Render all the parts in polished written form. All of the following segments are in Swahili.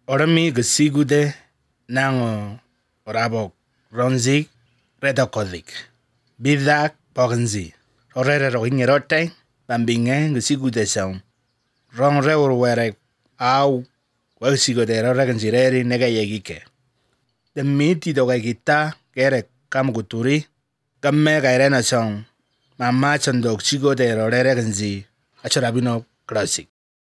Orami gesigude nango orabok ronzik redokodik. Bidak pogenzi. Orere rogingerote bambinge gesigude song. Rong reurwerek au wegsigode roregenzireri negayegike. The miti dogagita gerek kamguturi gamme gairena song. Mama chondok sigode roregenzi achorabino klasik.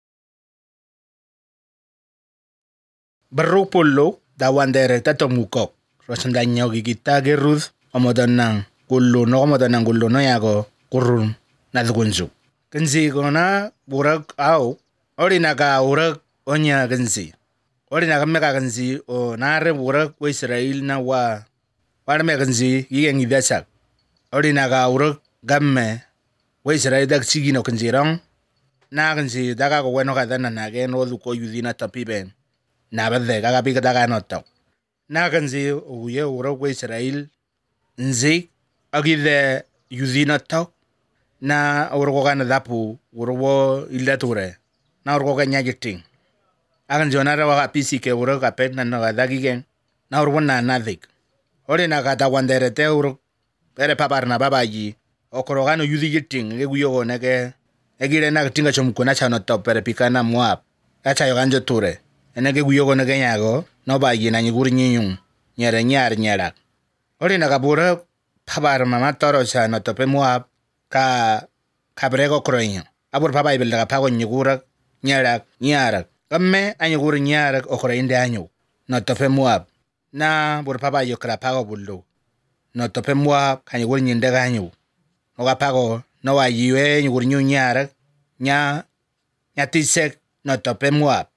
Berupullo dawandere tatomukok. Rosandanya gigita geruz omodanang gullo no yago kurun nadgunzu. Genzi gona burak au orinaga urak onya genzi. Orinaga mega genzi o nare burak wa Israel na wa warme genzi yigengi dasak. Orinaga urak gamme wa Israel dak sigino genzirong na genzi daga go weno kadana nagen odu ko yudina tapiben. Na badde gaga biga daga notok. Na genzi uye urak wa Israel nzi agide yudina tok na urgo gana dapu urgo ilature na urgo ganya jiting. Agan jonara waga pisi ke urak kapet na dagigeng na urgo na nadik. Ore na kata wandere te uruk pere papar na babaji okorogano yudi jiting ge guyogo nege egire na tinga chomkuna chano top pere pikana Moab acha yoganjo ture enege guyogo nege nyago no baji na nyuguri nyinyung nyere nyara. Ore na kabura papar mama toro cha no tope Moab ka kabrego kroinyo abur papa ibel daga pago nyugura nyara kamme anyuguri nyara okroinde anyu no tope Moab na bur papa yo kra pago bullo no tope Moab kanyuguri nyinde ganyu no pago no wa yiwe nyuguri nyara nya tisek no tope Moab